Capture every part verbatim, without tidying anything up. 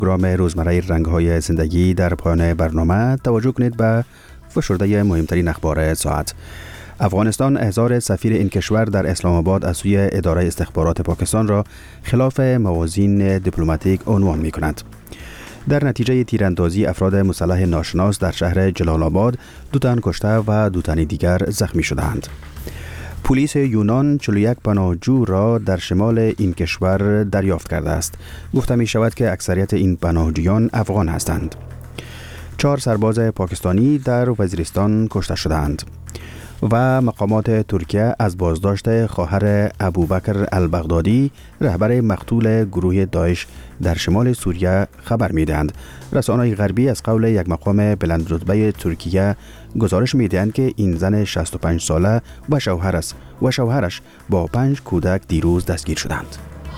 پروگرام روزمره رنگ‌های زندگی در پایان برنامه توجه کنید به فشرده مهمترین اخبار ساعت. افغانستان احضار سفیر این کشور در اسلام آباد از سوی اداره استخبارات پاکستان را خلاف موازین دیپلماتیک عنوان می کند. در نتیجه تیراندازی افراد مسلح ناشناس در شهر جلال آباد دو تن کشته و دو تن دیگر زخمی شدند. پلیس یونان چهل و یک پناهجو را در شمال این کشور دریافت کرده است. گفته می شود که اکثریت این پناهجویان افغان هستند. چهار سرباز پاکستانی در وزیرستان کشته شدند و مقامات ترکیه از بازداشت خواهر ابوبکر البغدادی رهبر مقتول گروه داعش در شمال سوریه خبر می‌دهند. رسانه‌های غربی از قول یک مقام بلند رتبه ترکیه گزارش می‌دهند که این زن شصت و پنج ساله و شوهرش و شوهرش با پنج کودک دیروز دستگیر شدند.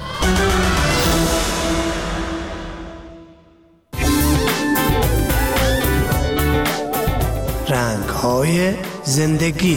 رنگ‌های زندگی.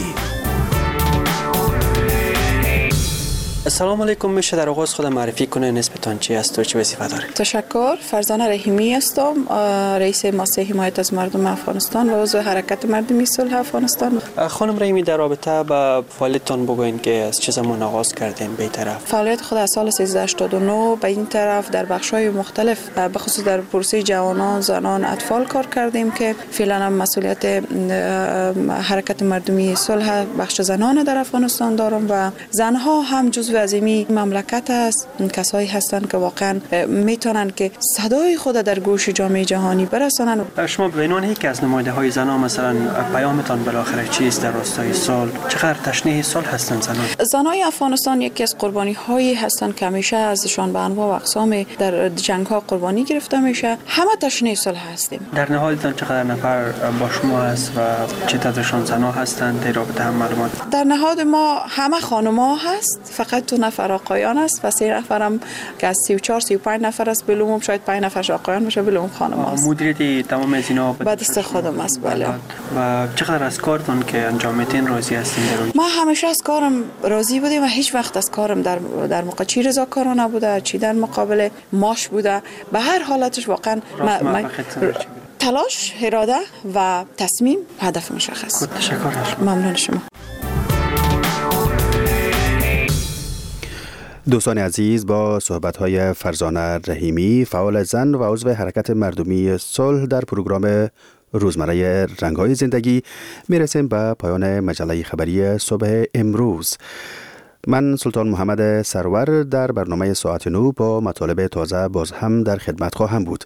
السلام علیکم. میشه در آغاز خود معرفی کنه نسبتان چی است و چه وظیفه دارید؟ تشکر. فرزانه رحیمی هستم، رئیس مؤسسه حمایت از مردم افغانستان و عضو حرکت مردمی صلح افغانستان. خانم رحیمی، در رابطه با فعالیتتان بگوین که از چه زمان آغاز کردین به این طرف؟ فعالیت خود از سال سیزده هشتاد و نه به این طرف در بخش‌های مختلف به خصوص در پروسه جوانان، زنان، اطفال کار کردیم که فعلا هم مسئولیت حرکت مردمی صلح بخش زنان در افغانستان دارم و زنها هم جزو از این مملکت است. کسایی هستند که واقعا میتونن که صدای خود در گوش جامعه جهانی برسانن. شما به عنوان یکی از نماینده زنان مثلا پیامتان بالاخره چیست در راستای صلح؟ چقدر تشنه صلح هستند زنان؟ زنای افغانستان یکی از قربانی هایی هستند که همیشه ازشان به انواع و اقسام در جنگ ها قربانی گرفته میشه. همه تشنه صلح هستیم. در نهایتان چقدر نفر با شما هست و چه تعدادشان زنا هستند؟ در رابطه هم معلومات. در نهاد ما همه خانم‌ها هست، فقط دو نفر آقایان است و سه نفرم که از سی و چهار سی و پنج نفر است، بلوم شاید پنج نفرش آقایان باشه، بلوم خانم است. مدیریت تمام از اینا به دست خودم است. بله. و چقدر از کارتون که انجام میدین راضی هستین؟ ما همیشه از کارم راضی بودیم و هیچ وقت از کارم در در موقع چی رضاکارانه نبوده، چی در مقابل ماش بوده. به هر حالتش واقعا تلاش، اراده و تصمیم هدف مشخص. تشکر. ممنون شما. دوستان عزیز، با صحبت‌های فرزانه رحیمی، فعال زن و عضو حرکت مردمی صلح در پروگرام روزمره رنگ‌های زندگی میرسیم به پایان مجله خبری صبح امروز. من سلطان محمد سرور در برنامه ساعت نو با مطالب تازه باز هم در خدمت خواهم بود.